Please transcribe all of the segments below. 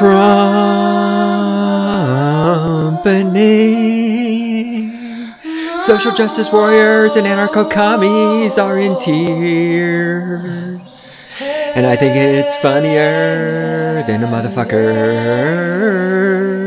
Trumpany. Social justice warriors and anarcho-commies are in tears. And I think it's funnier than a motherfucker.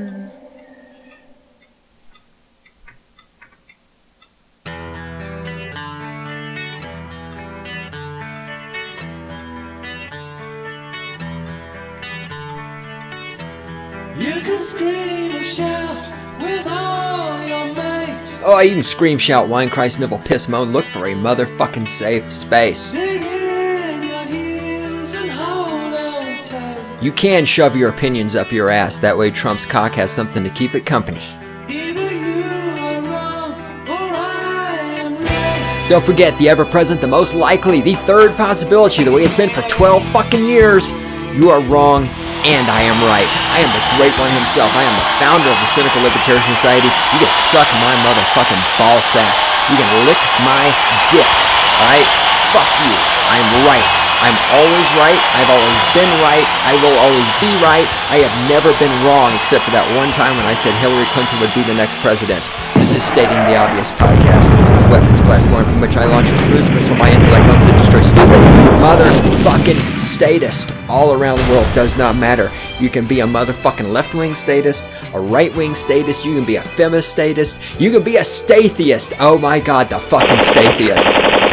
You can scream and shout with all your might. Oh, I even scream, shout, whine, cry, snivel, piss, moan, look for a motherfucking safe space. Dig in your heels and hold on tight. You can shove your opinions up your ass. That way Trump's cock has something to keep it company. Either you are wrong or I am right. Don't forget, the ever-present, the most likely, the third possibility, the way it's been for 12 fucking years. You are wrong, and I am right. I am the great one himself. I am the founder of the Cynical Libertarian Society. You can suck my motherfucking ball sack. You can lick my dick. Alright? Fuck you. I'm right. I'm always right. I've always been right. I will always be right. I have never been wrong, except for that one time when I said Hillary Clinton would be the next president. This is Stating the Obvious podcast. It is the weapons platform from which I launch the cruise missile my intellect on to destroy stupid motherfucking statists all around the world. Does not matter. You can be a motherfucking left-wing statist, a right-wing statist, you can be a feminist statist, you can be a statheist. Oh my god, the fucking statheist.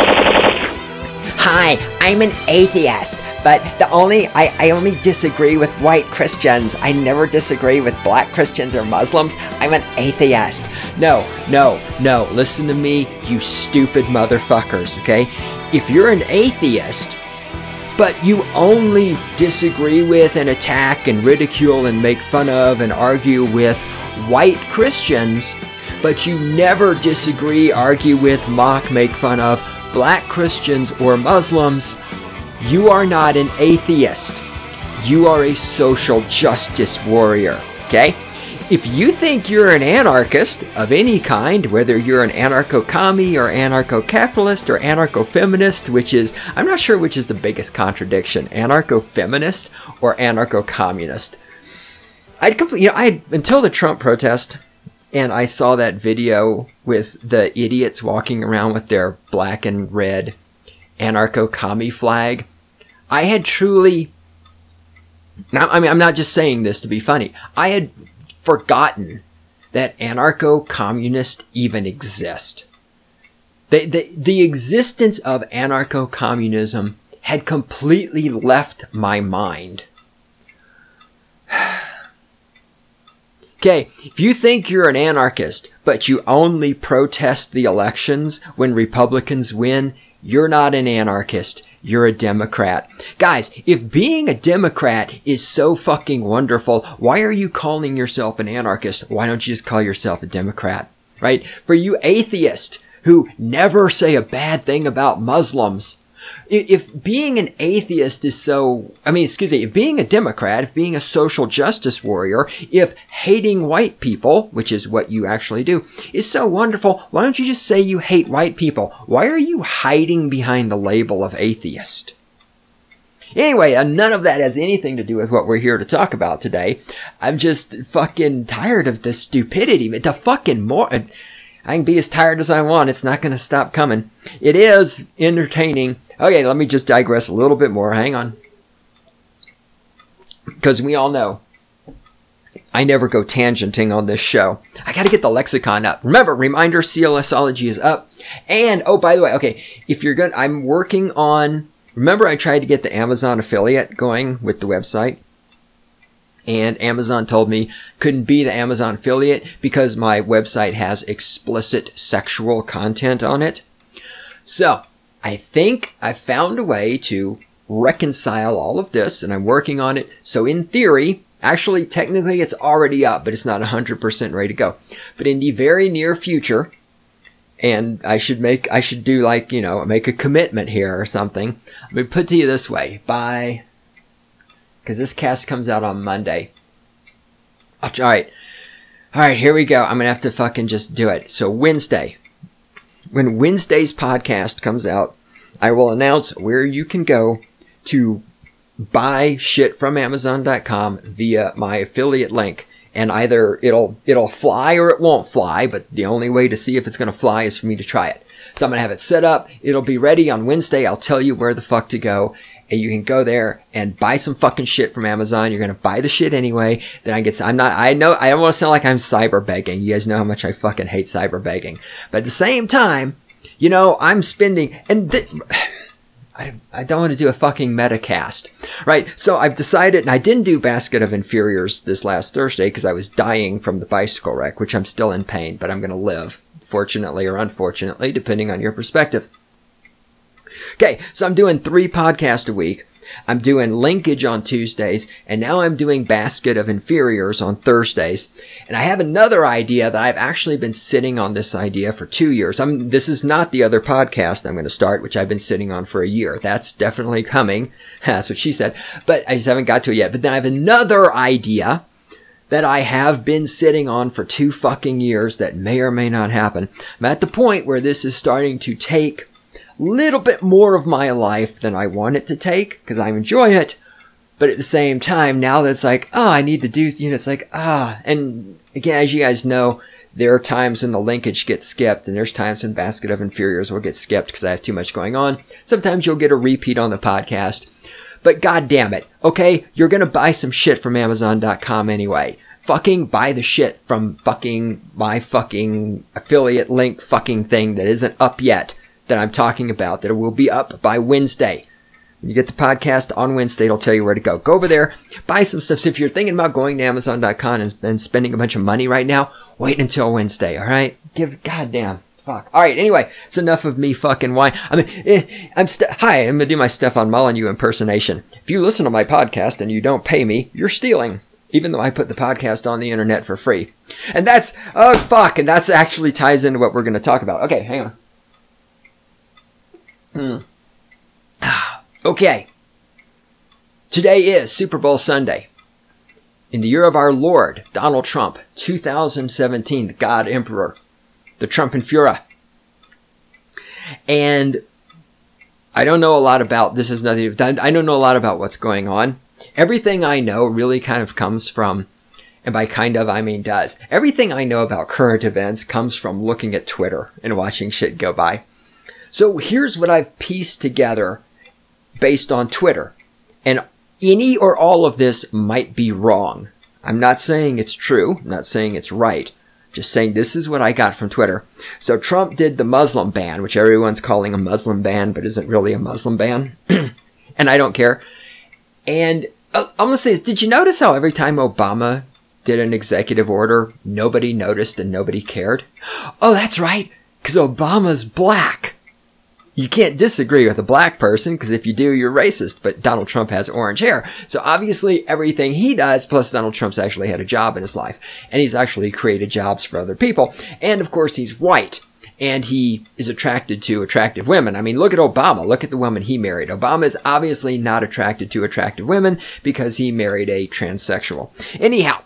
Hi, I'm an atheist, but I only disagree with white Christians. I never disagree with black Christians or Muslims. I'm an atheist. No. Listen to me, you stupid motherfuckers, okay? If you're an atheist, but you only disagree with and attack and ridicule and make fun of and argue with white Christians, but you never disagree, argue with, mock, make fun of black Christians or Muslims, you are not an atheist. You are a social justice warrior, okay? If you think you're an anarchist of any kind, whether you're an anarcho-commie or anarcho-capitalist or anarcho-feminist, which is, I'm not sure which is the biggest contradiction, anarcho-feminist or anarcho-communist. Until the Trump protest, and I saw that video with the idiots walking around with their black and red anarcho-commie flag, I had truly, I'm not just saying this to be funny, I had forgotten that anarcho-communists even exist. The existence of anarcho-communism had completely left my mind. Okay, if you think you're an anarchist, but you only protest the elections when Republicans win, you're not an anarchist. You're a Democrat. Guys, if being a Democrat is so fucking wonderful, why are you calling yourself an anarchist? Why don't you just call yourself a Democrat? Right? For you atheists who never say a bad thing about Muslims, if being an atheist is so, if being a Democrat, if being a social justice warrior, if hating white people, which is what you actually do, is so wonderful, why don't you just say you hate white people? Why are you hiding behind the label of atheist? Anyway, none of that has anything to do with what we're here to talk about today. I'm just fucking tired of this stupidity. I can be as tired as I want. It's not going to stop coming. It is entertaining. Okay, let me just digress a little bit more. Hang on. Because we all know I never go tangenting on this show. I got to get the lexicon up. Remember, reminder, CLSology is up. And, oh, by the way, okay, I'm working on, remember I tried to get the Amazon affiliate going with the website? And Amazon told me couldn't be the Amazon affiliate because my website has explicit sexual content on it. So, I think I found a way to reconcile all of this, and I'm working on it. So in theory, actually, technically it's already up, but it's not 100% ready to go. But in the very near future, and I should make a commitment here or something. Let me put it to you this way. Because this cast comes out on Monday. Alright, here we go. I'm going to have to fucking just do it. So Wednesday. When Wednesday's podcast comes out, I will announce where you can go to buy shit from Amazon.com via my affiliate link. And either it'll fly or it won't fly, but the only way to see if it's going to fly is for me to try it. So I'm going to have it set up. It'll be ready on Wednesday. I'll tell you where the fuck to go. And you can go there and buy some fucking shit from Amazon. You're going to buy the shit anyway. Then I don't want to sound like I'm cyber begging. You guys know how much I fucking hate cyber begging. But at the same time, you know, I'm spending, and I don't want to do a fucking metacast, right? So I've decided, and I didn't do Basket of Inferiors this last Thursday because I was dying from the bicycle wreck, which I'm still in pain, but I'm going to live, fortunately or unfortunately, depending on your perspective. Okay, so I'm doing 3 podcasts a week. I'm doing Linkage on Tuesdays, and now I'm doing Basket of Inferiors on Thursdays. And I have another idea that I've actually been sitting on this idea for 2 years. This is not the other podcast I'm going to start, which I've been sitting on for a year. That's definitely coming. That's what she said. But I just haven't got to it yet. But then I have another idea that I have been sitting on for 2 fucking years that may or may not happen. I'm at the point where this is starting to take little bit more of my life than I want it to take, because I enjoy it, but at the same time, now that it's like, oh, I need to do, you know, it's like, and again, as you guys know, there are times when the linkage gets skipped, and there's times when Basket of Inferiors will get skipped because I have too much going on. Sometimes you'll get a repeat on the podcast, but god damn it, okay, you're gonna buy some shit from Amazon.com anyway. Fucking buy the shit from fucking my fucking affiliate link fucking thing that isn't up yet, that I'm talking about, that it will be up by Wednesday. When you get the podcast on Wednesday, it'll tell you where to go. Go over there, buy some stuff. So if you're thinking about going to Amazon.com and spending a bunch of money right now, wait until Wednesday, alright? Goddamn. Fuck. Alright, anyway, it's enough of me fucking whining. Hi, I'm gonna do my Stefan Molyneux impersonation. If you listen to my podcast and you don't pay me, you're stealing. Even though I put the podcast on the internet for free. And that's, and that's actually ties into what we're gonna talk about. Okay, hang on. Okay. Today is Super Bowl Sunday. In the year of our Lord, Donald Trump, 2017, the God Emperor, the Trumpenführer. And I don't know a lot about, this is nothing, I don't know a lot about what's going on. Everything I know really kind of comes from, and by kind of, I mean does. Everything I know about current events comes from looking at Twitter and watching shit go by. So here's what I've pieced together based on Twitter. And any or all of this might be wrong. I'm not saying it's true. I'm not saying it's right. Just saying this is what I got from Twitter. So Trump did the Muslim ban, which everyone's calling a Muslim ban, but isn't really a Muslim ban. And I don't care. And I'm going to say this. Did you notice how every time Obama did an executive order, nobody noticed and nobody cared? Oh, that's right. Because Obama's black. You can't disagree with a black person, because if you do, you're racist. But Donald Trump has orange hair. So obviously everything he does, plus Donald Trump's actually had a job in his life. And he's actually created jobs for other people. And of course he's white. And he is attracted to attractive women. I mean, look at Obama. Look at the woman he married. Obama is obviously not attracted to attractive women because he married a transsexual. Anyhow,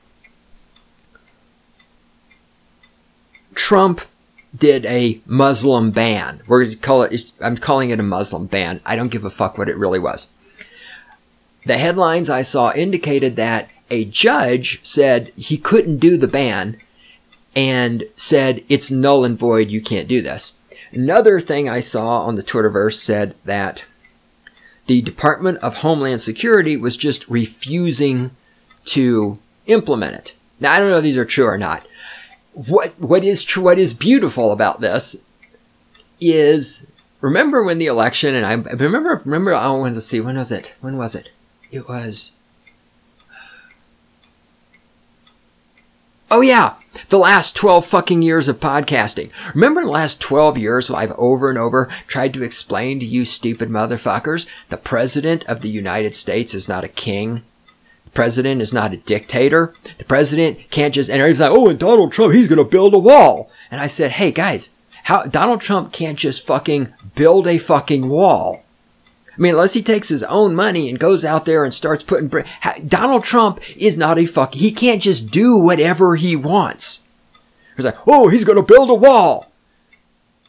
Trump did a Muslim ban. I'm calling it a Muslim ban. I don't give a fuck what it really was. The headlines I saw indicated that a judge said he couldn't do the ban and said it's null and void, you can't do this. Another thing I saw on the Twitterverse said that the Department of Homeland Security was just refusing to implement it. Now, I don't know if these are true or not. What is true, what is beautiful about this is, remember when the election, and I remember, I wanted to see, when was it? It was, oh yeah, the last 12 fucking years of podcasting. Remember the last 12 years I've over and over tried to explain to you stupid motherfuckers, the President of the United States is not a king. President is not a dictator. The president can't just, and everybody's like, oh, and Donald Trump, he's going to build a wall. And I said, hey guys, Donald Trump can't just fucking build a fucking wall. I mean, unless he takes his own money and goes out there and starts putting, Donald Trump is not a he can't just do whatever he wants. He's like, oh, he's going to build a wall.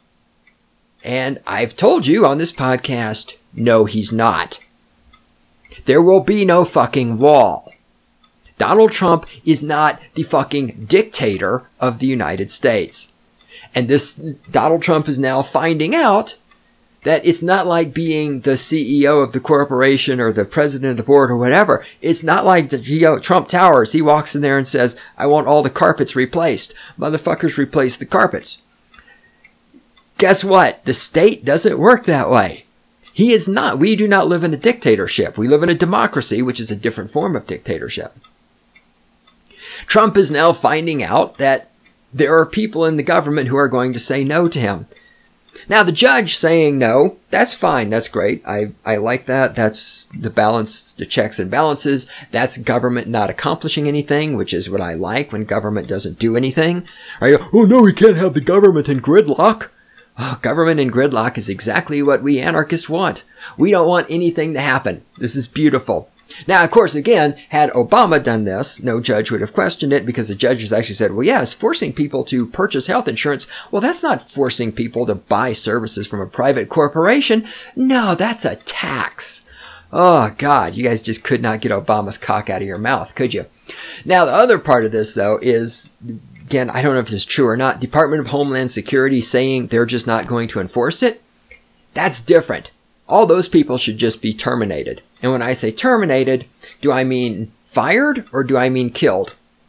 And I've told you on this podcast, no, he's not. There will be no fucking wall. Donald Trump is not the fucking dictator of the United States. And this Donald Trump is now finding out that it's not like being the CEO of the corporation or the president of the board or whatever. It's not like the Trump Towers. He walks in there and says, I want all the carpets replaced. Motherfuckers replace the carpets. Guess what? The state doesn't work that way. He is not. We do not live in a dictatorship. We live in a democracy, which is a different form of dictatorship. Trump is now finding out that there are people in the government who are going to say no to him. Now, the judge saying no, that's fine. That's great. I like that. That's the balance, the checks and balances. That's government not accomplishing anything, which is what I like when government doesn't do anything. Oh, no, we can't have the government in gridlock. Oh, government in gridlock is exactly what we anarchists want. We don't want anything to happen. This is beautiful. Now, of course, again, had Obama done this, no judge would have questioned it because the judges actually said, well, yeah, it's forcing people to purchase health insurance. Well, that's not forcing people to buy services from a private corporation. No, that's a tax. Oh, God, you guys just could not get Obama's cock out of your mouth, could you? Now, the other part of this, though, is, again, I don't know if this is true or not, Department of Homeland Security saying they're just not going to enforce it. That's different. All those people should just be terminated. And when I say terminated, do I mean fired or do I mean killed?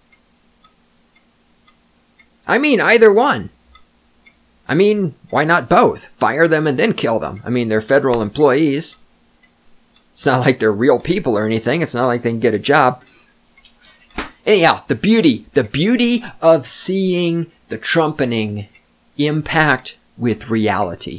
I mean either one. I mean, why not both? Fire them and then kill them. I mean, they're federal employees. It's not like they're real people or anything. It's not like they can get a job. Anyhow, the beauty of seeing the trumpeting impact with reality.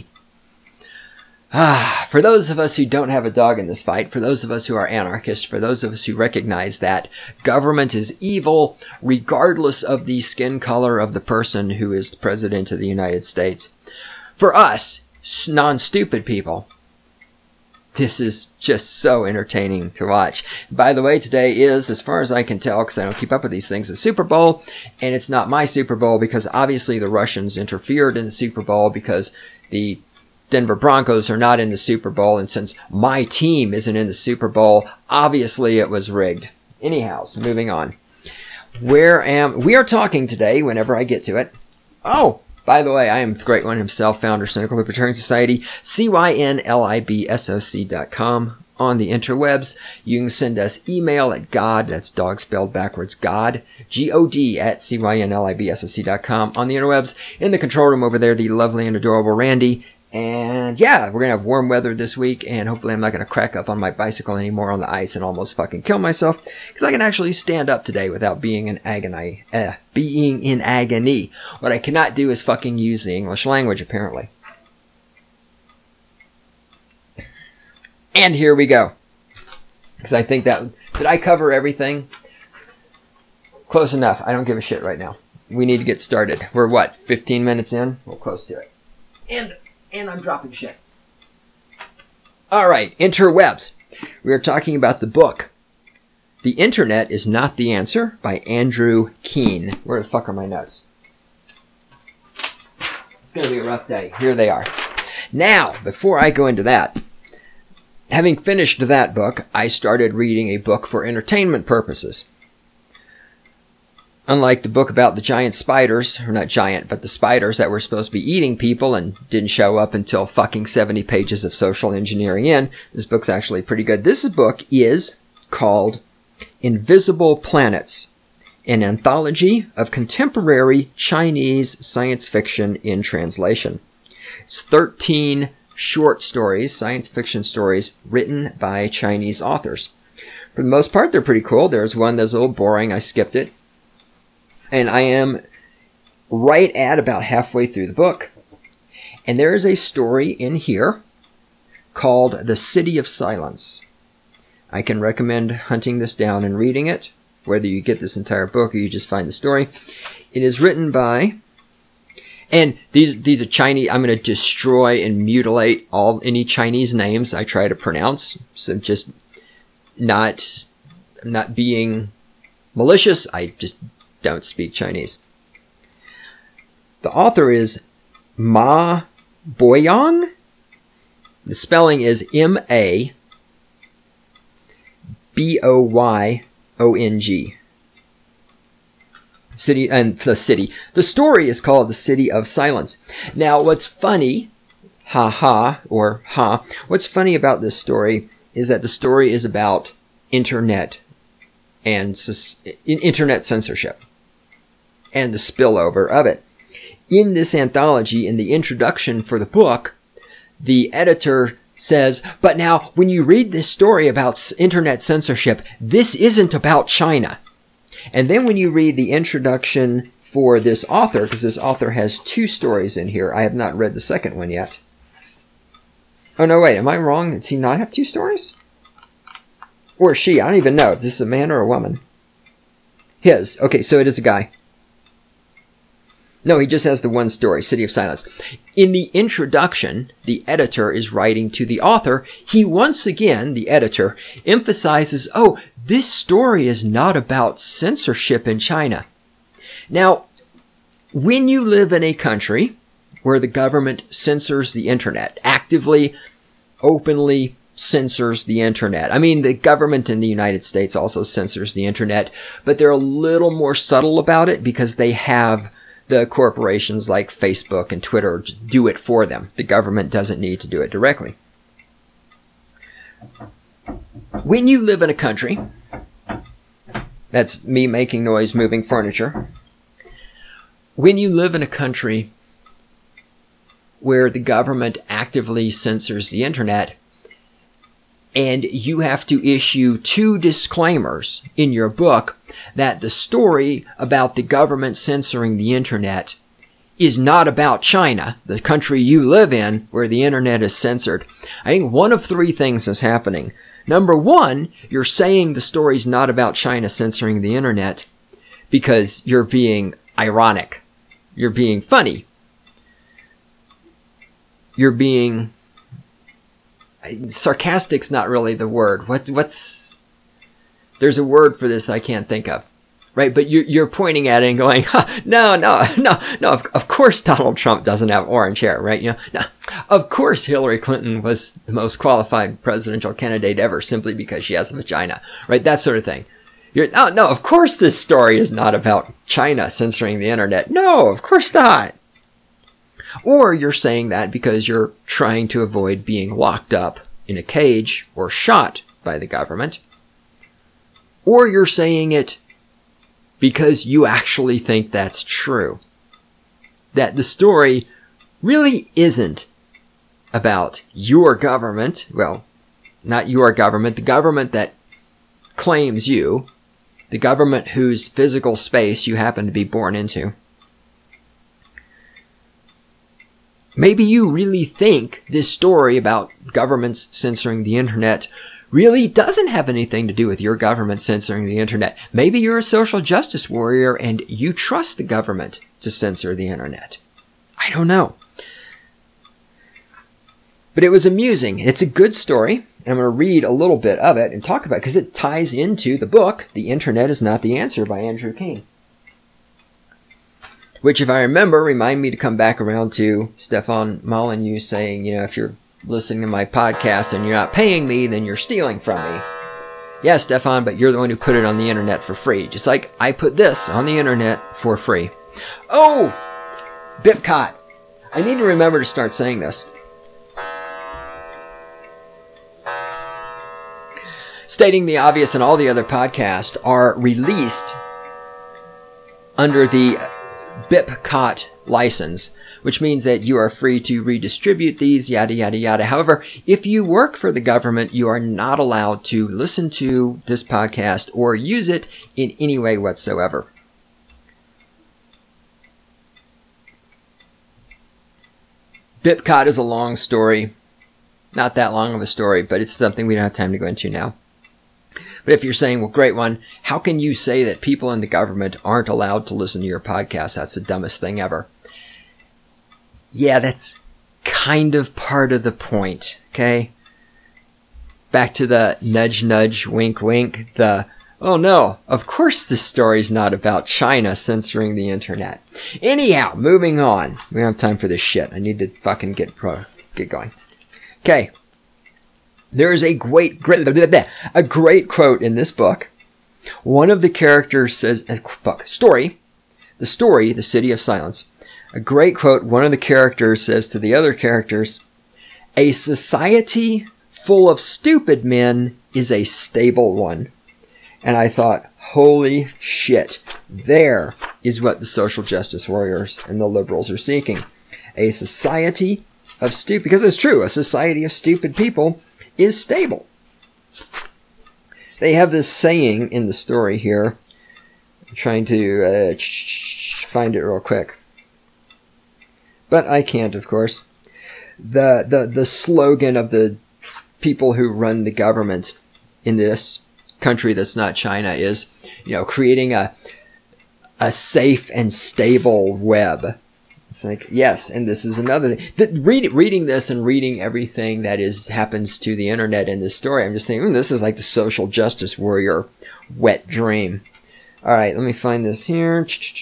For those of us who don't have a dog in this fight, for those of us who are anarchists, for those of us who recognize that government is evil regardless of the skin color of the person who is the president of the United States, for us, non-stupid people, this is just so entertaining to watch. By the way, today is, as far as I can tell, because I don't keep up with these things, the Super Bowl, and it's not my Super Bowl because obviously the Russians interfered in the Super Bowl because the Denver Broncos are not in the Super Bowl, and since my team isn't in the Super Bowl, obviously it was rigged. Anyhow, so moving on. We are talking today, whenever I get to it. Oh, by the way, I am the Great One himself, founder, Cynical Libertarian Society, CYNLIBSOC.com. On the interwebs, you can send us email at God, that's dog spelled backwards, God, G-O-D at CYNLIBSOC.com. On the interwebs, in the control room over there, the lovely and adorable Randy. And yeah, we're going to have warm weather this week, and hopefully I'm not going to crack up on my bicycle anymore on the ice and almost fucking kill myself, because I can actually stand up today without being in agony. What I cannot do is fucking use the English language, apparently. And here we go. Because I think that, did I cover everything? Close enough. I don't give a shit right now. We need to get started. We're what, 15 minutes in? We're close to it. And I'm dropping shit. Alright, interwebs. We are talking about the book, The Internet is Not the Answer by Andrew Keen. Where the fuck are my notes? It's going to be a rough day. Here they are. Now, before I go into that, having finished that book, I started reading a book for entertainment purposes. Unlike the book about the giant spiders, or not giant, but the spiders that were supposed to be eating people and didn't show up until fucking 70 pages of social engineering in, this book's actually pretty good. This book is called Invisible Planets, an anthology of contemporary Chinese science fiction in translation. It's 13 short stories, science fiction stories, written by Chinese authors. For the most part, they're pretty cool. There's one that's a little boring. I skipped it. And I am right at about halfway through the book. And there is a story in here called The City of Silence. I can recommend hunting this down and reading it, whether you get this entire book or you just find the story. It is written by, and these are Chinese. I'm going to destroy and mutilate any Chinese names I try to pronounce. So just not being malicious. I just don't speak Chinese. The author is Ma Boyang. The spelling is M-A Boyong. City and the city. The story is called The City of Silence. Now, what's funny, what's funny about this story is that the story is about internet and internet censorship and the spillover of it. In this anthology, in the introduction for the book, the editor says, but now, when you read this story about internet censorship, this isn't about China. And then when you read the introduction for this author, because this author has 2 stories in here. I have not read the second one yet. Oh, no, wait. Am I wrong? Does he not have 2 stories? Or she? I don't even know if this is a man or a woman. His. Okay, so it is a guy. No, he just has the one story, City of Silence. In the introduction, the editor is writing to the author. He once again, the editor, emphasizes, oh, this story is not about censorship in China. Now, when you live in a country where the government censors the internet, actively, openly censors the internet. I mean, the government in the United States also censors the internet, but they're a little more subtle about it because they have the corporations like Facebook and Twitter do it for them. The government doesn't need to do it directly. When you live in a country, that's me making noise, moving furniture. When you live in a country where the government actively censors the internet, and you have to issue 2 disclaimers in your book that the story about the government censoring the internet is not about China, the country you live in where the internet is censored. I think one of 3 things is happening. Number 1, you're saying the story's not about China censoring the internet because you're being ironic. You're being funny. You're being... sarcastic's not really the word. What's... There's a word for this I can't think of. Right? But you're pointing at it and going, no, of course Donald Trump doesn't have orange hair, right? You know, no, of course Hillary Clinton was the most qualified presidential candidate ever simply because she has a vagina, right? That sort of thing. No, of course this story is not about China censoring the internet. No, of course not. Or you're saying that because you're trying to avoid being locked up in a cage or shot by the government. Or you're saying it because you actually think that's true. That the story really isn't about your government. Well, not your government. The government that claims you. The government whose physical space you happen to be born into. Maybe you really think this story about governments censoring the internet really doesn't have anything to do with your government censoring the internet. Maybe you're a social justice warrior and you trust the government to censor the internet. I don't know. But it was amusing. It's a good story. And I'm going to read a little bit of it and talk about it because it ties into the book, The Internet is Not the Answer by Andrew Keen. Which, if I remember, remind me to come back around to Stefan Molyneux saying, you know, if you're listening to my podcast and you're not paying me, then you're stealing from me. Yeah, Stefan, but you're the one who put it on the internet for free. Just like I put this on the internet for free. Oh! Bipcot. I need to remember to start saying this. Stating the Obvious and all the other podcasts are released under the Bipcot license, which means that you are free to redistribute these, yada, yada, yada. However, if you work for the government, you are not allowed to listen to this podcast or use it in any way whatsoever. Bipcot is a long story. Not that long of a story, but it's something we don't have time to go into now. But if you're saying, well, great one, how can you say that people in the government aren't allowed to listen to your podcast? That's the dumbest thing ever. Yeah, that's kind of part of the point, okay? Back to the nudge, nudge, wink, wink, the, oh no, of course this story's not about China censoring the internet. Anyhow, moving on. We don't have time for this shit. I need to fucking get going. Okay. There is a great quote in this book. One of the characters says, The City of Silence. A great quote. One of the characters says to the other characters, "A society full of stupid men is a stable one." And I thought, holy shit, there is what the social justice warriors and the liberals are seeking. A society of stupid, because it's true, a society of stupid people is stable. They have this saying in the story here. I'm trying to find it real quick. But I can't, of course. The slogan of the people who run the government in this country that's not China is, creating a safe and stable web. It's like, yes, and this is another reading this and reading everything that happens to the internet in this story. I'm just thinking, this is like the social justice warrior wet dream. All right, let me find this here.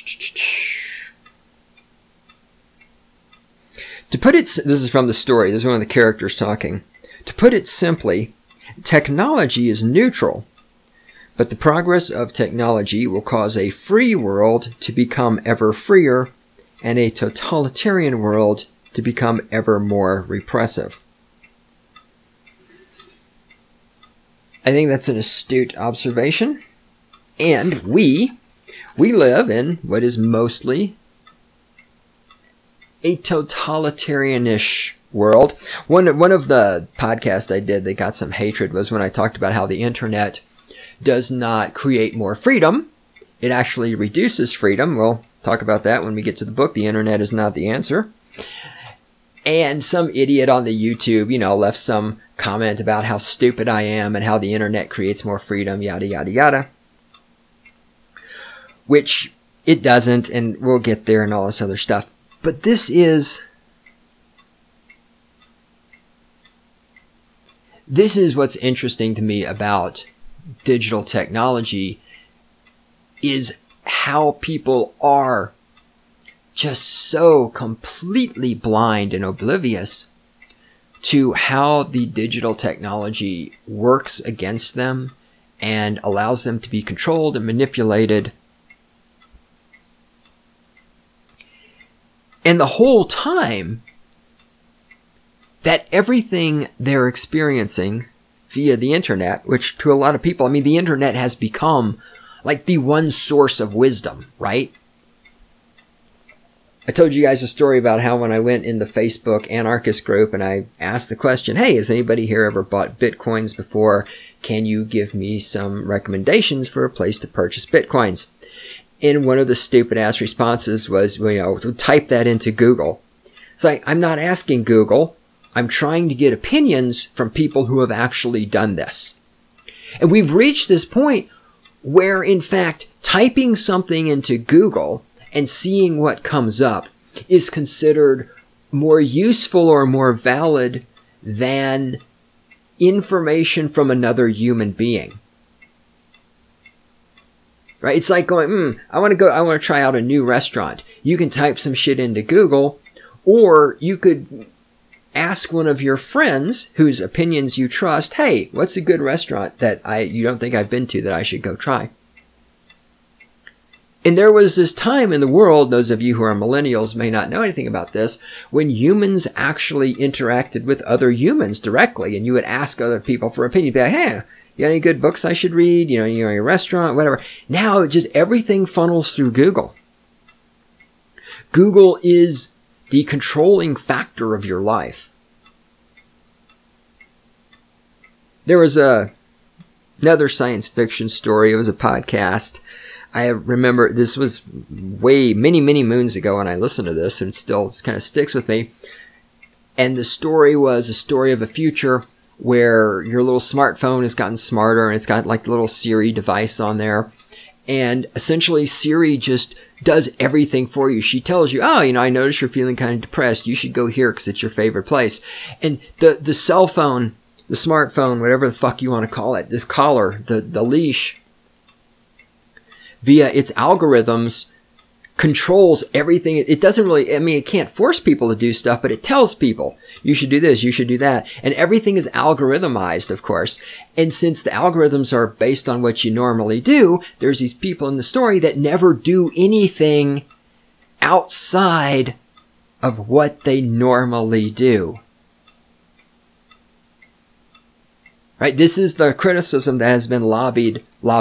To put it, this is from the story. This is one of the characters talking. To put it simply, technology is neutral, but the progress of technology will cause a free world to become ever freer and a totalitarian world to become ever more repressive. I think that's an astute observation. And we live in what is mostly a totalitarianish world. One of the podcasts I did that got some hatred was when I talked about how the internet does not create more freedom. It actually reduces freedom. We'll talk about that when we get to the book. The internet is not the answer. And some idiot on the YouTube, left some comment about how stupid I am and how the internet creates more freedom, yada, yada, yada. Which it doesn't, and we'll get there and all this other stuff. But this is what's interesting to me about digital technology, is how people are just so completely blind and oblivious to how the digital technology works against them and allows them to be controlled and manipulated. And the whole time that everything they're experiencing via the internet, which to a lot of people, the internet has become like the one source of wisdom, right? I told you guys a story about how when I went in the Facebook anarchist group and I asked the question, hey, has anybody here ever bought Bitcoins before? Can you give me some recommendations for a place to purchase Bitcoins? And one of the stupid ass responses was, type that into Google. It's like, I'm not asking Google. I'm trying to get opinions from people who have actually done this. And we've reached this point where, in fact, typing something into Google and seeing what comes up is considered more useful or more valid than information from another human being. Right? It's like going, I want to try out a new restaurant. You can type some shit into Google, or you could ask one of your friends whose opinions you trust, hey, what's a good restaurant that you don't think I've been to that I should go try? And there was this time in the world, those of you who are millennials may not know anything about this, when humans actually interacted with other humans directly, and you would ask other people for opinion. You'd be like, hey, you got any good books I should read? A restaurant, whatever. Now, just everything funnels through Google. Google is the controlling factor of your life. There was another science fiction story. It was a podcast. I remember this was many moons ago when I listened to this, and it still kind of sticks with me. And the story was a story of a future where your little smartphone has gotten smarter and it's got like a little Siri device on there. And essentially Siri just does everything for you. She tells you, I notice you're feeling kind of depressed. You should go here because it's your favorite place. And the cell phone, the smartphone, whatever the fuck you want to call it, this collar, the leash, via its algorithms, controls everything. It doesn't really, it can't force people to do stuff, but it tells people, You should do this. You should do that. And everything is algorithmized, of course. And since the algorithms are based on what you normally do, there's these people in the story that never do anything outside of what they normally do. Right? This is the criticism that has been lobbed.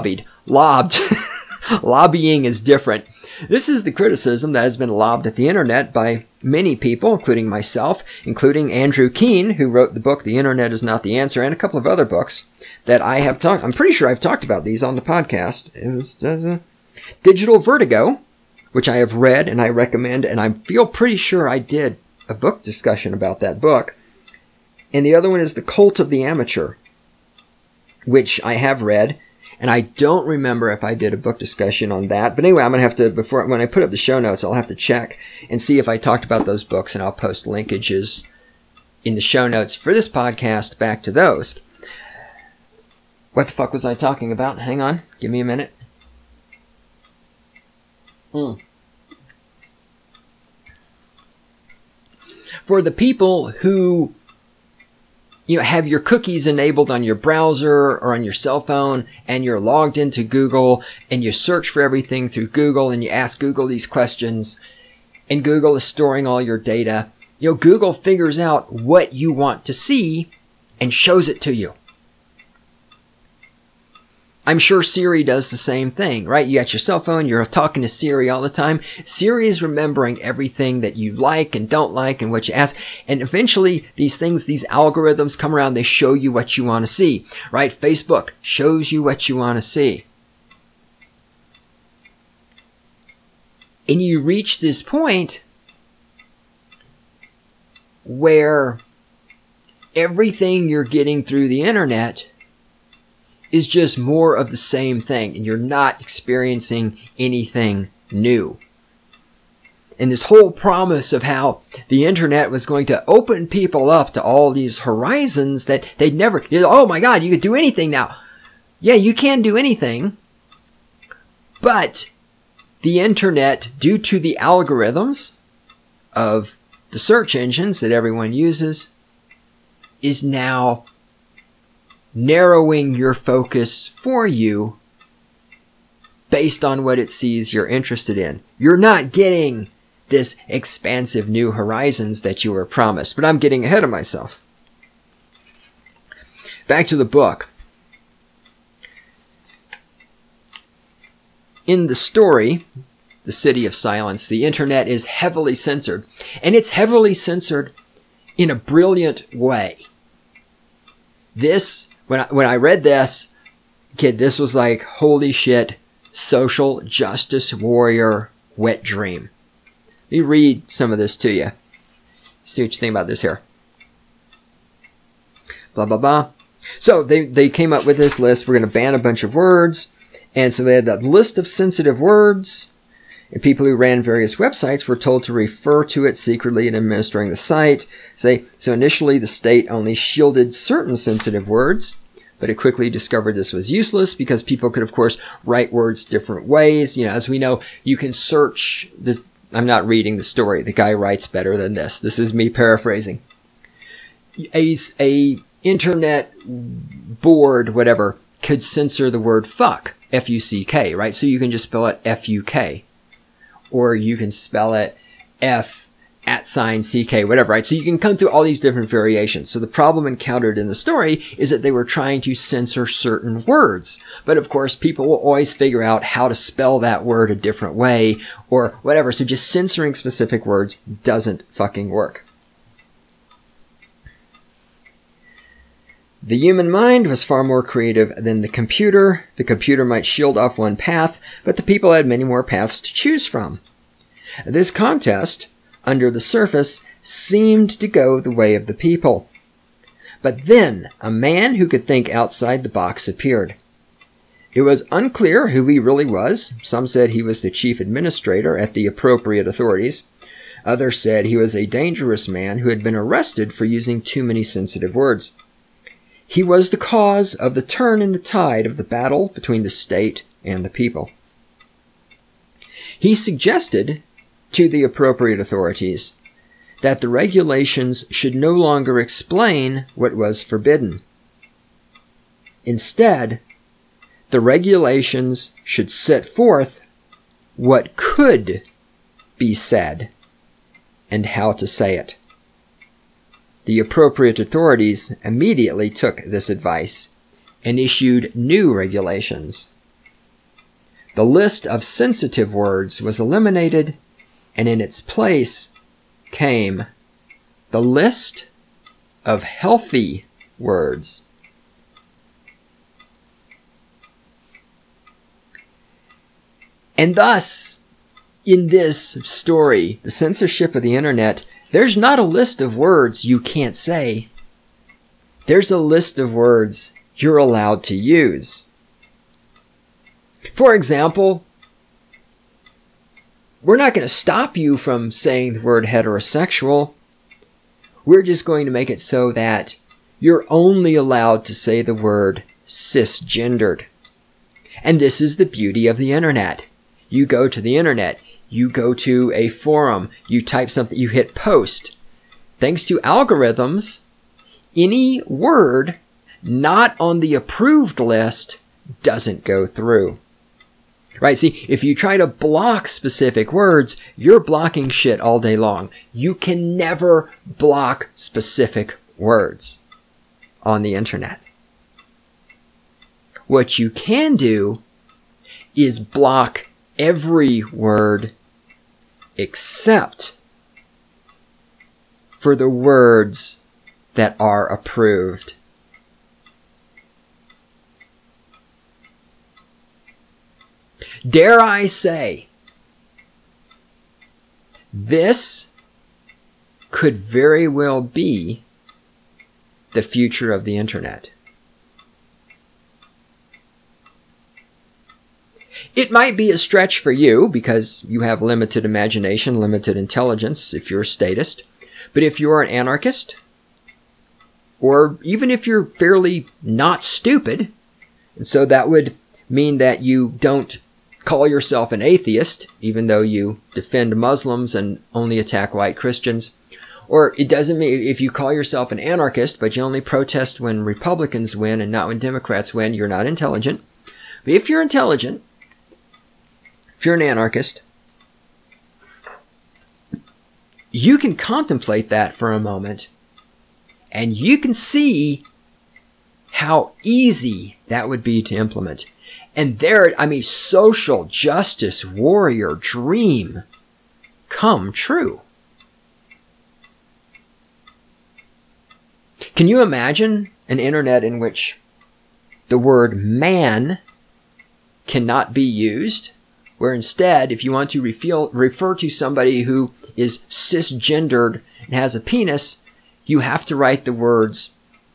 Lobbying is different. This is the criticism that has been lobbed at the internet by many people, including myself, including Andrew Keen, who wrote the book The Internet Is Not the Answer, and a couple of other books that I have talked. I'm pretty sure I've talked about these on the podcast. It was Digital Vertigo, which I have read and I recommend, and I feel pretty sure I did a book discussion about that book. And the other one is The Cult of the Amateur, which I have read. And I don't remember if I did a book discussion on that. But anyway, I'm going to have to, when I put up the show notes, I'll have to check and see if I talked about those books, and I'll post linkages in the show notes for this podcast back to those. What the fuck was I talking about? Hang on. Give me a minute. For the people who have your cookies enabled on your browser or on your cell phone, and you're logged into Google, and you search for everything through Google, and you ask Google these questions, and Google is storing all your data. Google figures out what you want to see and shows it to you. I'm sure Siri does the same thing, right? You got your cell phone, you're talking to Siri all the time. Siri is remembering everything that you like and don't like and what you ask. And eventually these algorithms come around, they show you what you want to see, right? Facebook shows you what you want to see. And you reach this point where everything you're getting through the internet is just more of the same thing, and you're not experiencing anything new. And this whole promise of how the internet was going to open people up to all these horizons that they'd never, oh my God, you could do anything now. Yeah, you can do anything, but the internet, due to the algorithms of the search engines that everyone uses, is now narrowing your focus for you based on what it sees you're interested in. You're not getting this expansive new horizons that you were promised. But I'm getting ahead of myself. Back to the book. In the story, The City of Silence, the internet is heavily censored. And it's heavily censored in a brilliant way. This, when I read this, kid, this was like, holy shit, social justice warrior wet dream. Let me read some of this to you. See what you think about this here. Blah, blah, blah. So they came up with this list. We're going to ban a bunch of words. And so they had that list of sensitive words. And people who ran various websites were told to refer to it secretly in administering the site. So initially the state only shielded certain sensitive words, but it quickly discovered this was useless because people could, of course, write words different ways. As we know, you can search this. I'm not reading the story. The guy writes better than this. This is me paraphrasing. A internet board, whatever, could censor the word fuck, F-U-C-K, right? So you can just spell it F-U-K. Or you can spell it F@CK, whatever, right? So you can come through all these different variations. So the problem encountered in the story is that they were trying to censor certain words. But of course, people will always figure out how to spell that word a different way or whatever. So just censoring specific words doesn't fucking work. The human mind was far more creative than the computer. The computer might shield off one path, but the people had many more paths to choose from. This contest, under the surface, seemed to go the way of the people. But then a man who could think outside the box appeared. It was unclear who he really was. Some said he was the chief administrator at the appropriate authorities. Others said he was a dangerous man who had been arrested for using too many sensitive words. He was the cause of the turn in the tide of the battle between the state and the people. He suggested to the appropriate authorities that the regulations should no longer explain what was forbidden. Instead, the regulations should set forth what could be said and how to say it. The appropriate authorities immediately took this advice and issued new regulations. The list of sensitive words was eliminated, and in its place came the list of healthy words. And thus, in this story, the censorship of the internet, there's not a list of words you can't say. There's a list of words you're allowed to use. For example, we're not going to stop you from saying the word heterosexual. We're just going to make it so that you're only allowed to say the word cisgendered. And this is the beauty of the internet. You go to the internet, you go to a forum, you type something, you hit post. Thanks to algorithms, any word not on the approved list doesn't go through. Right? See, if you try to block specific words, you're blocking shit all day long. You can never block specific words on the internet. What you can do is block every word except for the words that are approved. Dare I say, this could very well be the future of the internet. It might be a stretch for you because you have limited imagination, limited intelligence if you're a statist. But if you're an anarchist, or even if you're fairly not stupid, and so that would mean that you don't call yourself an atheist, even though you defend Muslims and only attack white Christians. Or it doesn't mean if you call yourself an anarchist, but you only protest when Republicans win and not when Democrats win, you're not intelligent. But if you're intelligent, if you're an anarchist, you can contemplate that for a moment, and you can see how easy that would be to implement. And there, social justice warrior dream come true. Can you imagine an internet in which the word man cannot be used? Where instead, if you want to refer to somebody who is cisgendered and has a penis, you have to write the words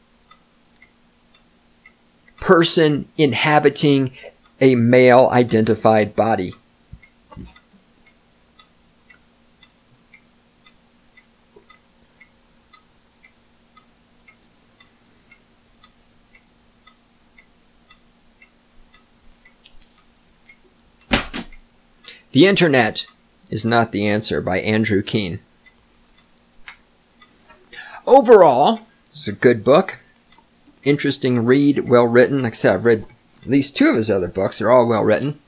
person inhabiting a male-identified body. The Internet is Not the Answer by Andrew Keen. Overall, it's a good book. Interesting read, well written. Like I said, I've read at least 2 of his other books. They're all well written.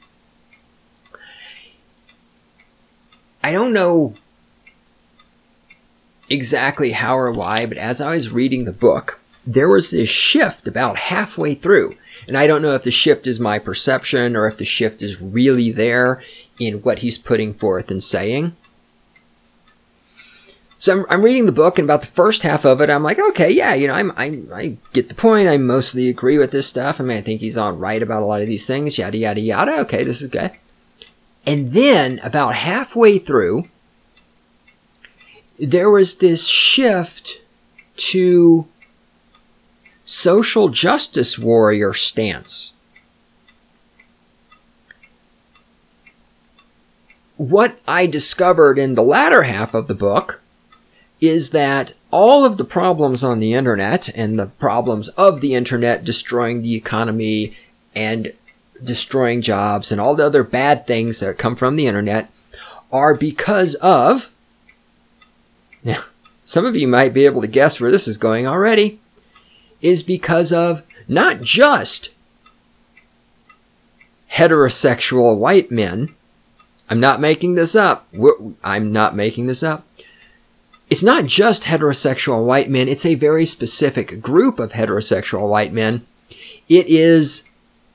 I don't know exactly how or why, but as I was reading the book, there was this shift about halfway through. And I don't know if the shift is my perception or if the shift is really there in what he's putting forth and saying. So I'm reading the book, and about the first half of it, I'm like, okay, yeah, I get the point. I mostly agree with this stuff. I think he's on right about a lot of these things, yada, yada, yada. Okay, this is good. And then, about halfway through, there was this shift to social justice warrior stance. What I discovered in the latter half of the book is that all of the problems on the internet and the problems of the internet destroying the economy and destroying jobs and all the other bad things that come from the internet are because of, now some of you might be able to guess where this is going already, is because of not just heterosexual white men. I'm not making this up. I'm not making this up. It's not just heterosexual white men. It's a very specific group of heterosexual white men. It is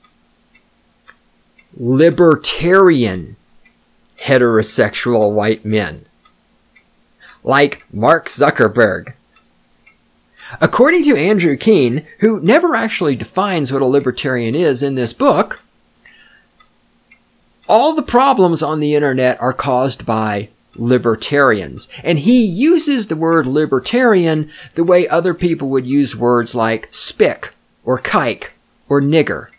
libertarian heterosexual white men, like Mark Zuckerberg. According to Andrew Keen, who never actually defines what a libertarian is in this book, all the problems on the internet are caused by libertarians. And he uses the word libertarian the way other people would use words like spick or kike or nigger.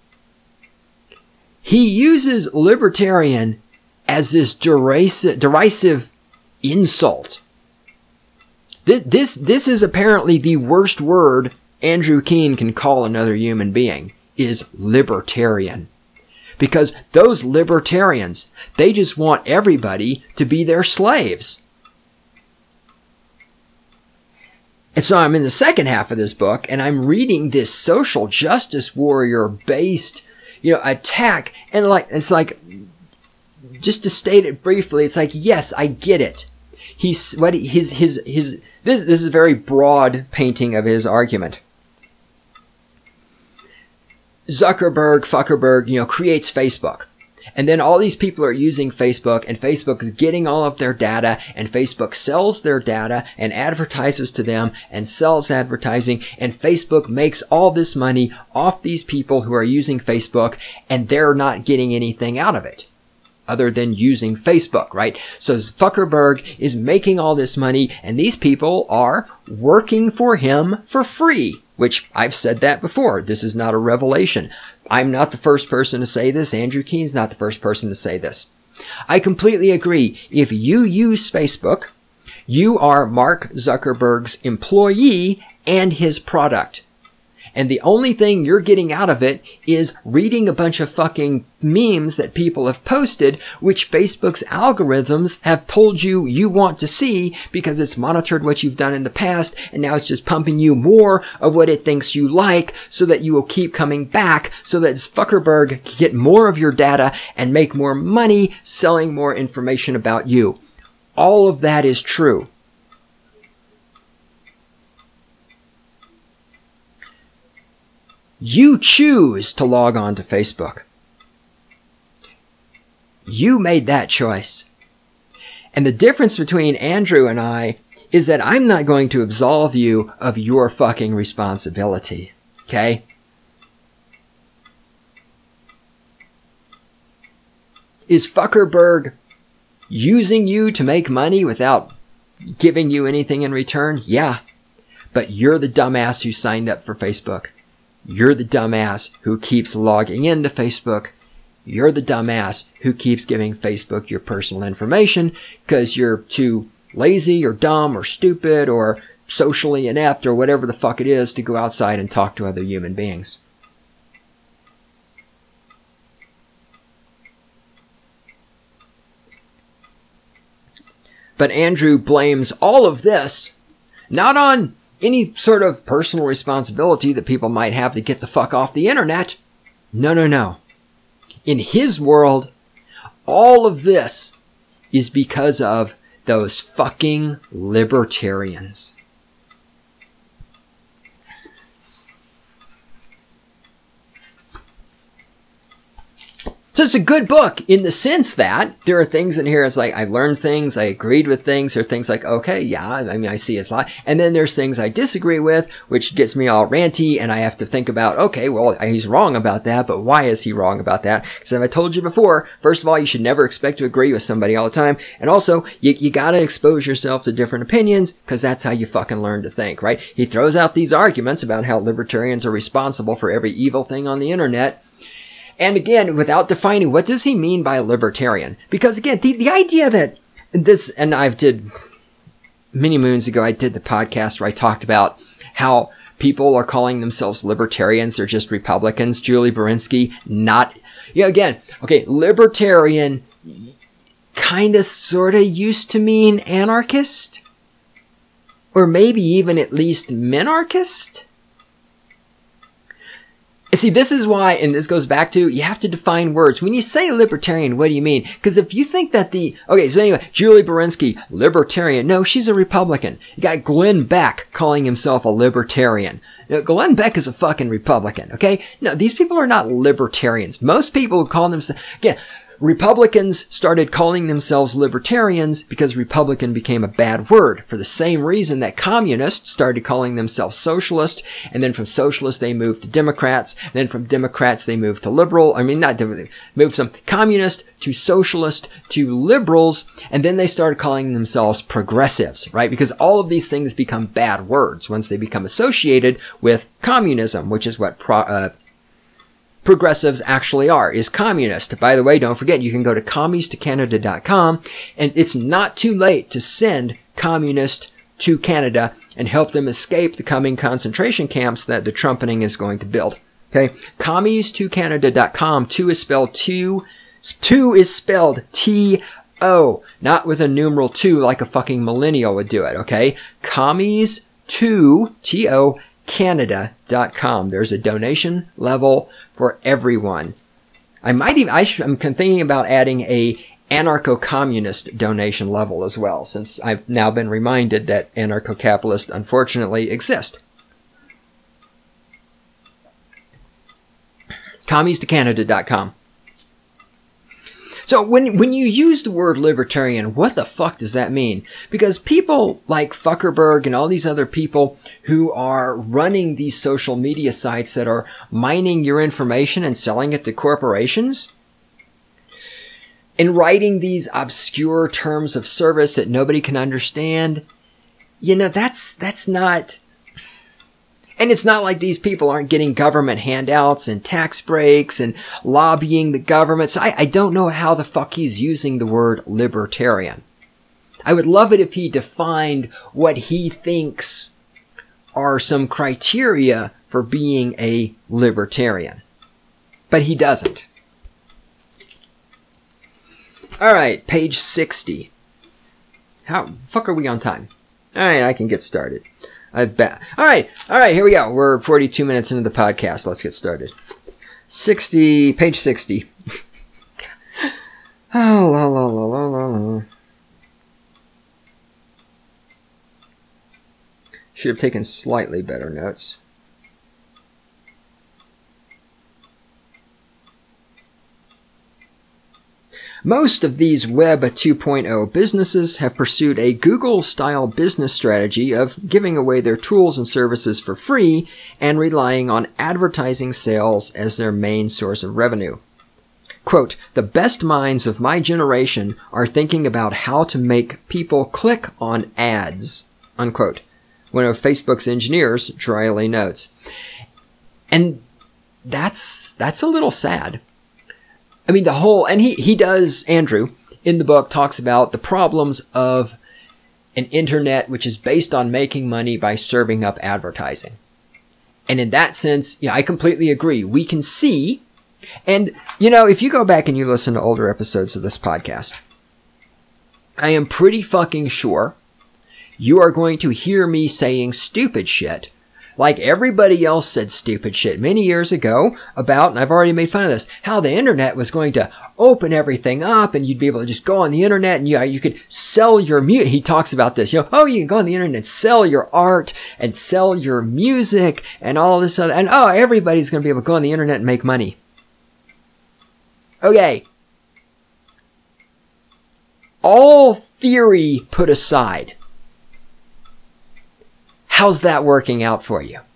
He uses libertarian as this derisive insult. This is apparently the worst word Andrew Keen can call another human being, is libertarian. Because those libertarians, they just want everybody to be their slaves. And so I'm in the second half of this book, and I'm reading this social justice warrior based, attack. And it's like, just to state it briefly, it's like, yes, I get it. This is a very broad painting of his argument. Zuckerberg, creates Facebook. And then all these people are using Facebook, and Facebook is getting all of their data, and Facebook sells their data and advertises to them and sells advertising, and Facebook makes all this money off these people who are using Facebook, and they're not getting anything out of it other than using Facebook, right? So Zuckerberg is making all this money, and these people are working for him for free. Which I've said that before. This is not a revelation. I'm not the first person to say this. Andrew Keen's not the first person to say this. I completely agree. If you use Facebook, you are Mark Zuckerberg's employee and his product. And the only thing you're getting out of it is reading a bunch of fucking memes that people have posted, which Facebook's algorithms have told you want to see because it's monitored what you've done in the past, and now it's just pumping you more of what it thinks you like so that you will keep coming back so that Zuckerberg can get more of your data and make more money selling more information about you. All of that is true. You choose to log on to Facebook. You made that choice. And the difference between Andrew and I is that I'm not going to absolve you of your fucking responsibility. Okay? Is Zuckerberg using you to make money without giving you anything in return? Yeah. But you're the dumbass who signed up for Facebook. You're the dumbass who keeps logging into Facebook. You're the dumbass who keeps giving Facebook your personal information because you're too lazy or dumb or stupid or socially inept or whatever the fuck it is to go outside and talk to other human beings. But Andrew blames all of this not on any sort of personal responsibility that people might have to get the fuck off the internet. No. In his world, all of this is because of those fucking libertarians. So it's a good book in the sense that there are things in here, it's like I learned things, I agreed with things, there are things like, okay, yeah, I mean, I see his lot. And then there's things I disagree with, which gets me all ranty, and I have to think about, okay, well, he's wrong about that, but why is he wrong about that? Because as I told you before, first of all, you should never expect to agree with somebody all the time. And also, you gotta expose yourself to different opinions, because that's how you fucking learn to think, right? He throws out these arguments about how libertarians are responsible for every evil thing on the internet. And again, without defining, what does he mean by libertarian? Because again, the idea that this, and I did many moons ago, I did the podcast where I talked about how people are calling themselves libertarians. They're just Republicans. Julie Berinsky, not, again, okay, libertarian kind of sort of used to mean anarchist. Or maybe even at least minarchist? See, this is why, and this goes back to, you have to define words. When you say libertarian, what do you mean? Because if you think that okay, so anyway, Julie Berensky, libertarian. No, she's a Republican. You got Glenn Beck calling himself a libertarian. Now, Glenn Beck is a fucking Republican, okay? No, these people are not libertarians. Most people who call themselves, again, Republicans started calling themselves libertarians because Republican became a bad word, for the same reason that communists started calling themselves socialist, and then from socialists they moved to Democrats, and then from Democrats they moved to liberal, moved from communist to socialist to liberals, and then they started calling themselves progressives, right? Because all of these things become bad words once they become associated with communism, which is what progressives actually is communist. By the way, don't forget, you can go to commies2canada.com, and it's not too late to send communists to Canada and help them escape the coming concentration camps that the trumpeting is going to build. Okay? Commies2canada.com. Two is spelled T-O, not with a numeral 2 like a fucking millennial would do it, okay? Commies2, T-O, Canada.com. There's a donation level for everyone. I'm thinking about adding a anarcho-communist donation level as well, since I've now been reminded that anarcho-capitalists unfortunately exist. Commies2Canada.com. So when you use the word libertarian, what the fuck does that mean? Because people like Zuckerberg and all these other people who are running these social media sites that are mining your information and selling it to corporations, and writing these obscure terms of service that nobody can understand, that's not... And it's not like these people aren't getting government handouts and tax breaks and lobbying the government. So I don't know how the fuck he's using the word libertarian. I would love it if he defined what he thinks are some criteria for being a libertarian. But he doesn't. Alright, page 60. How the fuck are we on time? Alright, I can get started. Alright, here we go. We're 42 minutes into the podcast. Let's get started. Page 60. Oh, la, la, la, la, la, la. Should have taken slightly better notes. Most of these Web 2.0 businesses have pursued a Google-style business strategy of giving away their tools and services for free and relying on advertising sales as their main source of revenue. Quote, "The best minds of my generation are thinking about how to make people click on ads," unquote. One of Facebook's engineers dryly notes. And that's a little sad. I mean, and he does, Andrew, in the book, talks about the problems of an internet which is based on making money by serving up advertising. And in that sense, I completely agree. We can see, and, if you go back and you listen to older episodes of this podcast, I am pretty fucking sure you are going to hear me saying stupid shit like everybody else said stupid shit many years ago about, and I've already made fun of this, how the internet was going to open everything up and you'd be able to just go on the internet and you could sell your music. He talks about this, you can go on the internet and sell your art and sell your music and all this other, and everybody's going to be able to go on the internet and make money. Okay. All theory put aside, how's that working out for you?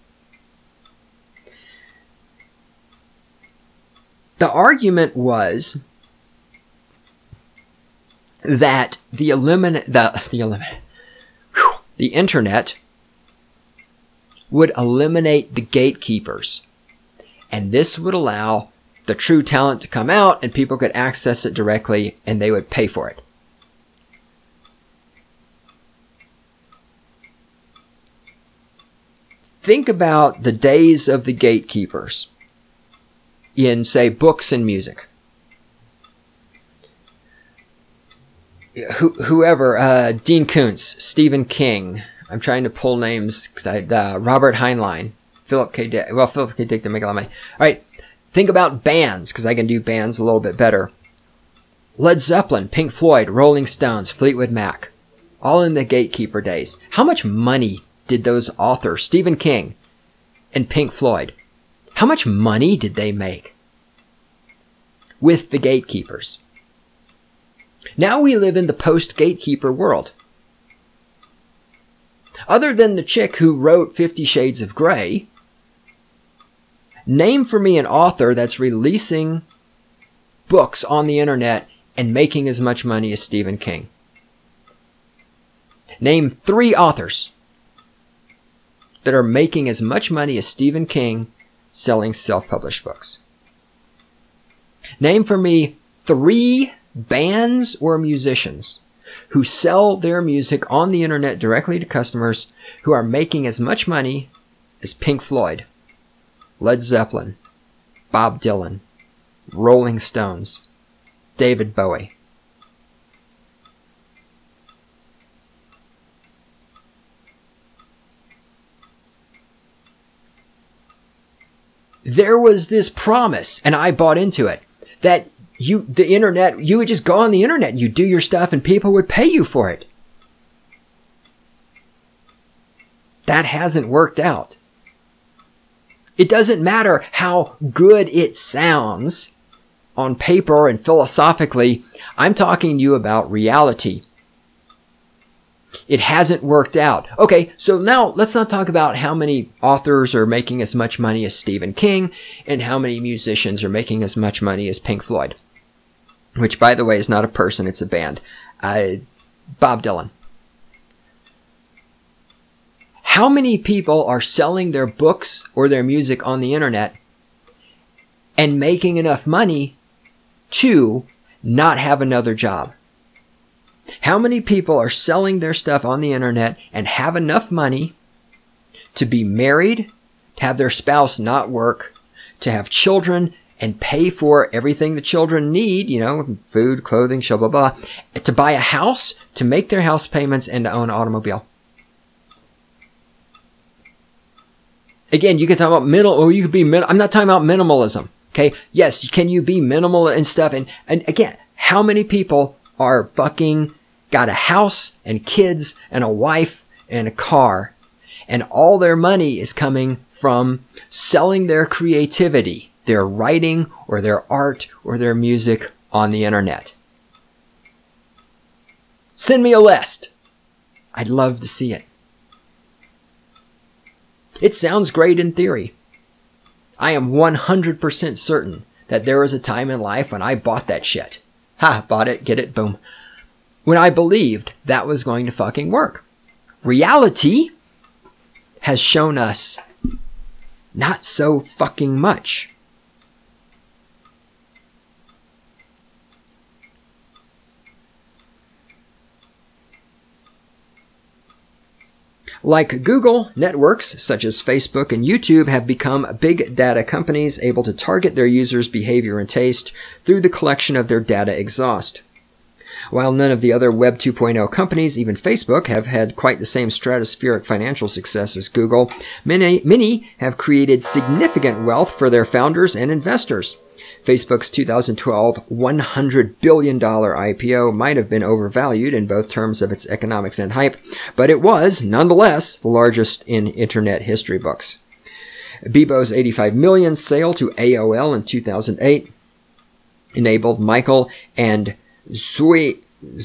The argument was that the internet would eliminate the gatekeepers. And this would allow the true talent to come out and people could access it directly and they would pay for it. Think about the days of the gatekeepers in, say, books and music. Whoever, Dean Koontz, Stephen King, I'm trying to pull names because Robert Heinlein, Philip K. Dick. Well, Philip K. Dick didn't make a lot of money. All right, think about bands because I can do bands a little bit better. Led Zeppelin, Pink Floyd, Rolling Stones, Fleetwood Mac, all in the Gatekeeper days. How much money did those authors, Stephen King and Pink Floyd, how much money did they make with the gatekeepers? Now we live in the post-gatekeeper world. Other than the chick who wrote 50 Shades of Grey, name for me an author that's releasing books on the internet and making as much money as Stephen King. Name 3 authors that are making as much money as Stephen King selling self-published books. Name for me 3 bands or musicians who sell their music on the internet directly to customers who are making as much money as Pink Floyd, Led Zeppelin, Bob Dylan, Rolling Stones, David Bowie. There was this promise, and I bought into it, that the internet, you would just go on the internet and you do your stuff and people would pay you for it. That hasn't worked out. It doesn't matter how good it sounds on paper and philosophically. I'm talking to you about reality. It hasn't worked out. Okay, so now let's not talk about how many authors are making as much money as Stephen King and how many musicians are making as much money as Pink Floyd. Which, by the way, is not a person, it's a band. Bob Dylan. How many people are selling their books or their music on the internet and making enough money to not have another job? How many people are selling their stuff on the internet and have enough money to be married, to have their spouse not work, to have children and pay for everything the children need, food, clothing, blah, blah, blah, to buy a house, to make their house payments, and to own an automobile? Again, you can talk about I'm not talking about minimalism. Okay. Yes. Can you be minimal and stuff? And again, how many people are fucking got a house and kids and a wife and a car and all their money is coming from selling their creativity, their writing or their art or their music on the internet? Send me a list. I'd love to see it. It sounds great in theory. I am 100% certain that there was a time in life when I bought that shit. Bought it, get it, boom. When I believed that was going to fucking work. Reality has shown us not so fucking much. Like Google, networks such as Facebook and YouTube have become big data companies able to target their users' behavior and taste through the collection of their data exhaust. While none of the other Web 2.0 companies, even Facebook, have had quite the same stratospheric financial success as Google, many have created significant wealth for their founders and investors. Facebook's 2012 $100 billion IPO might have been overvalued in both terms of its economics and hype, but it was, nonetheless, the largest in internet history books. Bebo's $85 million sale to AOL in 2008 enabled Michael and Xochi,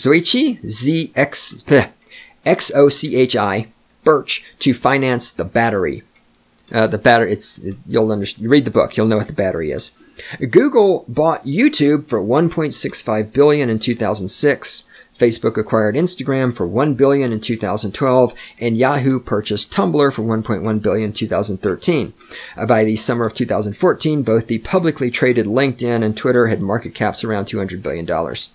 Xochi, Birch to finance the Battery. You'll understand. You read the book, you'll know what the Battery is. Google bought YouTube for $1.65 billion in 2006. Facebook acquired Instagram for $1 billion in 2012, and Yahoo purchased Tumblr for $1.1 billion in 2013. By the summer of 2014, both the publicly traded LinkedIn and Twitter had market caps around $200 billion.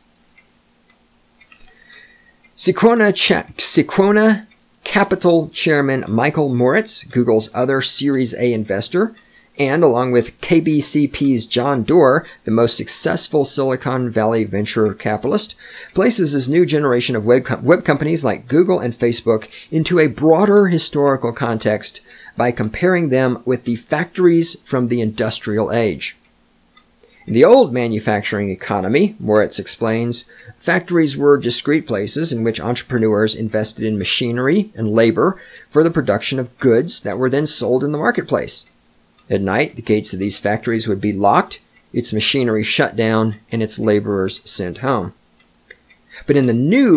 Sequona Capital chairman Michael Moritz, Google's other Series A investor, And along with KBCP's John Doerr, the most successful Silicon Valley venture capitalist, places his new generation of web companies like Google and Facebook into a broader historical context by comparing them with the factories from the industrial age. In the old manufacturing economy, Moritz explains, factories were discrete places in which entrepreneurs invested in machinery and labor for the production of goods that were then sold in the marketplace. At night, the gates of these factories would be locked, its machinery shut down, and its laborers sent home. But in the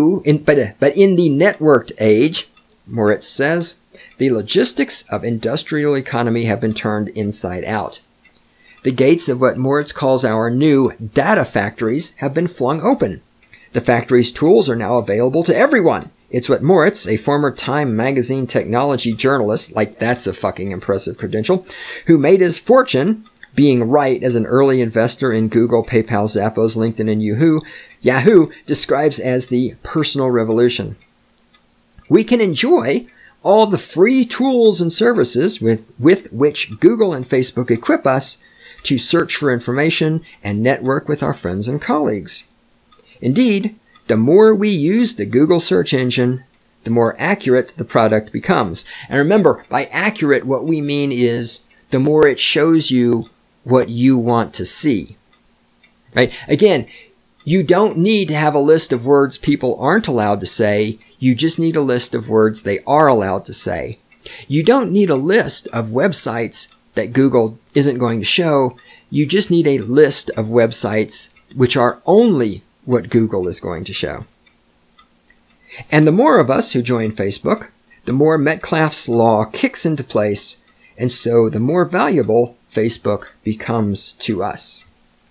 networked age, Moritz says, the logistics of industrial economy have been turned inside out. The gates of what Moritz calls our new data factories have been flung open. The factory's tools are now available to everyone. It's what Moritz, a former Time magazine technology journalist, like that's a fucking impressive credential, who made his fortune being right as an early investor in Google, PayPal, Zappos, LinkedIn, and Yahoo, describes as the personal revolution. We can enjoy all the free tools and services with which Google and Facebook equip us to search for information and network with our friends and colleagues. Indeed, the more we use the Google search engine, the more accurate the product becomes. And remember, by accurate, what we mean is the more it shows you what you want to see. Right? Again, you don't need to have a list of words people aren't allowed to say. You just need a list of words they are allowed to say. You don't need a list of websites that Google isn't going to show. You just need a list of websites which are only what Google is going to show. And the more of us who join Facebook, the more Metcalfe's law kicks into place, and so the more valuable Facebook becomes to us.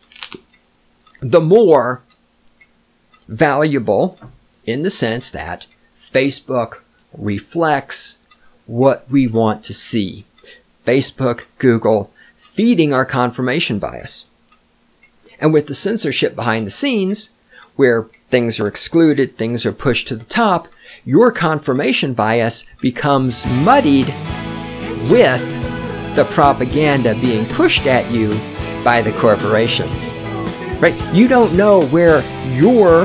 The more valuable in the sense that Facebook reflects what we want to see. Facebook, Google, feeding our confirmation bias. And with the censorship behind the scenes, where things are excluded, things are pushed to the top, your confirmation bias becomes muddied with the propaganda being pushed at you by the corporations. Right? You don't know where your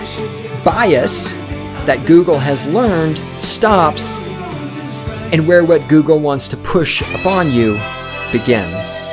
bias that Google has learned stops and where what Google wants to push upon you begins.